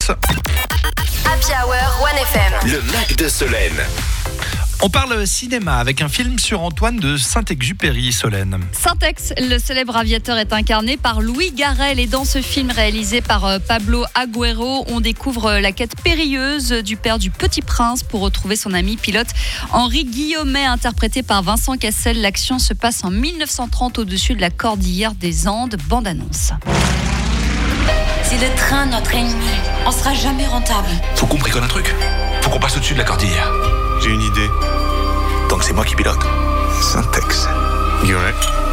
tous. Happy Hour 1FM. Le Mac de Solène. On parle cinéma avec un film sur Antoine de Saint-Exupéry, Solène. Saint-Ex, le célèbre aviateur, est incarné par Louis Garrel. Et dans ce film réalisé par Pablo Agüero, on découvre la quête périlleuse du père du Petit Prince pour retrouver son ami pilote Henri Guillaumet, interprété par Vincent Cassel. L'action se passe en 1930 au-dessus de la cordillère des Andes. Bande-annonce. Si le train notre ennemi, on sera jamais rentable. Faut qu'on bricole un truc. Faut qu'on passe au-dessus de la cordillère. J'ai une idée. Tant que c'est moi qui pilote. Syntex. Guillaumet.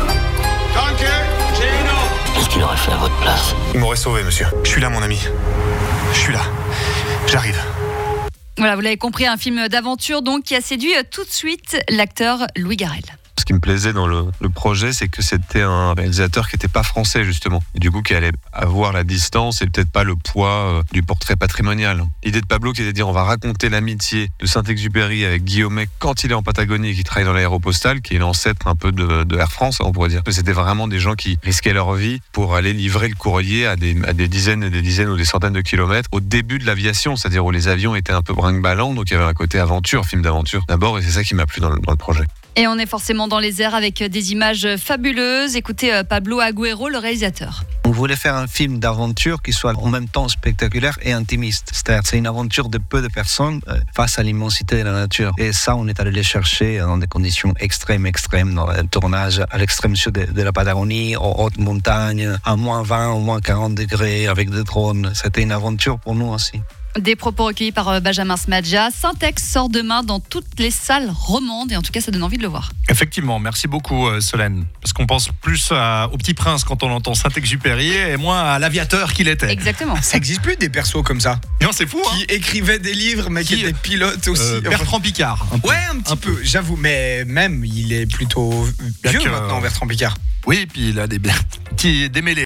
Qu'est-ce qu'il aurait fait à votre place? Il m'aurait sauvé, monsieur. Je suis là, mon ami. Je suis là. J'arrive. Voilà, vous l'avez compris, un film d'aventure donc qui a séduit tout de suite l'acteur Louis Garrel. Ce qui me plaisait dans le projet, c'est que c'était un réalisateur qui n'était pas français, justement. Et du coup, qui allait avoir la distance et peut-être pas le poids du portrait patrimonial. L'idée de Pablo qui était de dire on va raconter l'amitié de Saint-Exupéry avec Guillaumet quand il est en Patagonie et qui travaille dans l'aéropostale, qui est l'ancêtre un peu de Air France, on pourrait dire. C'était vraiment des gens qui risquaient leur vie pour aller livrer le courrier à des dizaines et des dizaines ou des centaines de kilomètres au début de l'aviation, c'est-à-dire où les avions étaient un peu brinque-ballants, donc il y avait un côté aventure, film d'aventure d'abord, et c'est ça qui m'a plu dans le projet. Et on est forcément dans les airs avec des images fabuleuses. Écoutez Pablo Agüero, le réalisateur. On voulait faire un film d'aventure qui soit en même temps spectaculaire et intimiste. C'est-à-dire c'est une aventure de peu de personnes face à l'immensité de la nature. Et ça, on est allé les chercher dans des conditions extrêmes, dans le tournage à l'extrême sud de la Patagonie, aux hautes montagnes, à moins 20, au moins 40 degrés, avec des drones. C'était une aventure pour nous aussi. Des propos recueillis par Benjamin Smadja. Saint-Ex sort demain dans toutes les salles romandes et en tout cas ça donne envie de le voir. Effectivement, merci beaucoup Solène. Parce qu'on pense plus au Petit Prince quand on entend Saint-Exupéry et moins à l'aviateur qu'il était. Exactement. Ça n'existe plus des persos comme ça. Non, c'est fou, Qui écrivaient des livres mais qui étaient pilotes aussi. Bertrand Piccard. Un petit peu, j'avoue. Mais même, il est plutôt vieux maintenant, Bertrand Piccard. Oui, puis il a des mêlés.